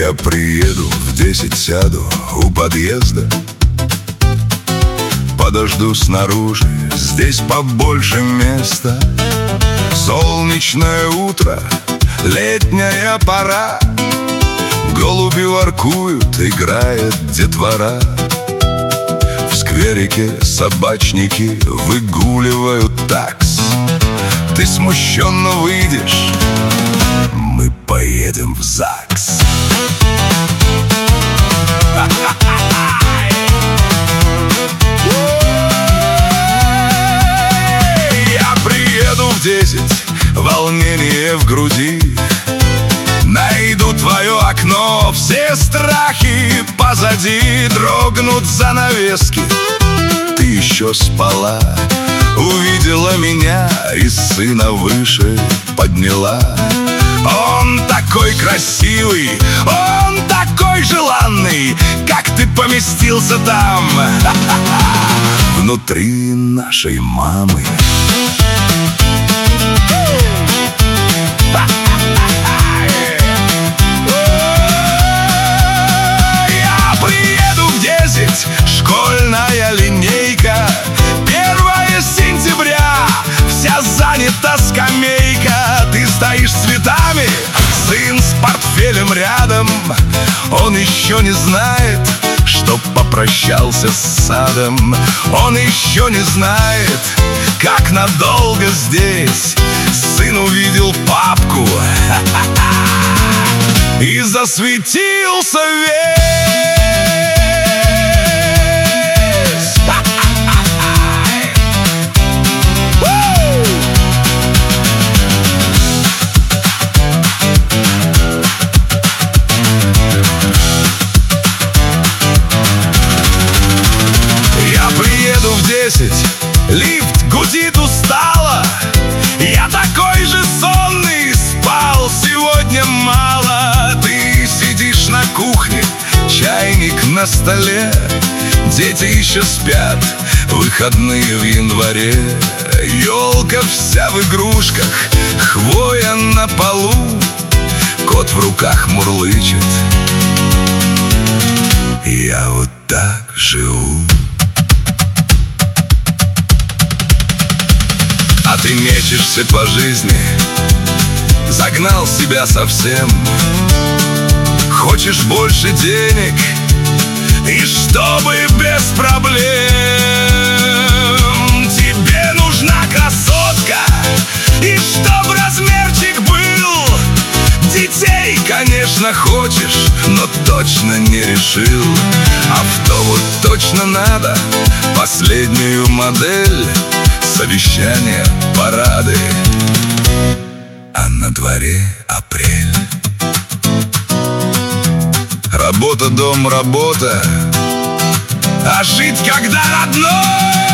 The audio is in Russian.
Я приеду в 10, сяду у подъезда, подожду снаружи, здесь побольше места. Солнечное утро, летняя пора, голуби воркуют, играет детвора. В скверике собачники выгуливают такс. Ты смущенно выйдешь, мы поедем в ЗАГС. Я приеду в 10, волнение в груди, найду твое окно, все страхи позади. Дрогнут занавески, ты еще спала, увидела меня и сына выше подняла. Он такой красивый, он такой желанный, как ты поместился там внутри нашей мамы. Я приеду в 10, школьная линейка, 1 сентября, вся занята скамейка. Ты стоишь с цветами, сын с портфелем рядом. Он еще не знает, что попрощался с садом. Он еще не знает, как надолго здесь. Сын увидел папку и засветился весь. Я приеду в 10, лифт гудит устало. Я такой же сонный, спал сегодня мало. Ты сидишь на кухне, чайник на столе. Дети еще спят, выходные в январе. Елка вся в игрушках, хвоя на полу. Кот в руках мурлычет, я вот так живу. А ты мечешься по жизни, загнал себя совсем. Хочешь больше денег, и чтобы без проблем. Тебе нужна красотка, и чтоб размерчик был. Детей, конечно, хочешь, но точно не решил. Авто вот точно надо, последнюю модель. Совещания, парады, а на дворе апрель. Работа, дом, работа, а жить когда родной.